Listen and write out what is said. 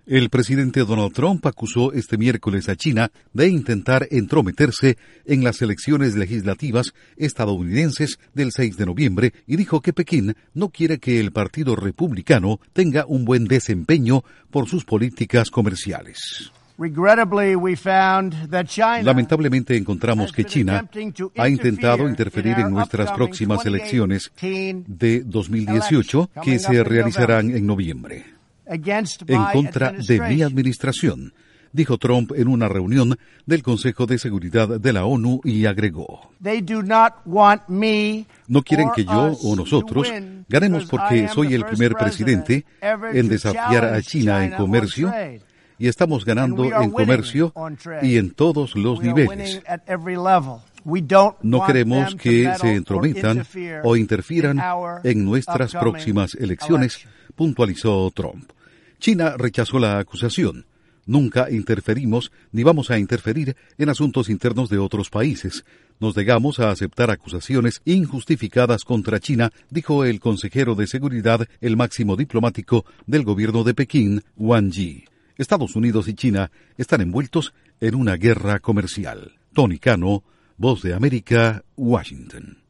El presidente Donald Trump acusó este miércoles a China de intentar entrometerse en las elecciones legislativas estadounidenses del 6 de noviembre y dijo que Pekín no quiere que el Partido Republicano tenga un buen desempeño por sus políticas comerciales. Lamentablemente encontramos que China ha intentado interferir en nuestras próximas elecciones de 2018 que se realizarán en noviembre, en contra de mi administración, dijo Trump en una reunión del Consejo de Seguridad de la ONU y agregó: no quieren que yo o nosotros ganemos porque soy el primer presidente en desafiar a China en comercio y estamos ganando en comercio y en todos los niveles. No queremos que se entrometan o interfieran en nuestras próximas elecciones, puntualizó Trump. China rechazó la acusación. Nunca interferimos ni vamos a interferir en asuntos internos de otros países. Nos negamos a aceptar acusaciones injustificadas contra China, dijo el consejero de seguridad, el máximo diplomático del gobierno de Pekín, Wang Yi. Estados Unidos y China están envueltos en una guerra comercial. Tony Cano, Voz de América, Washington.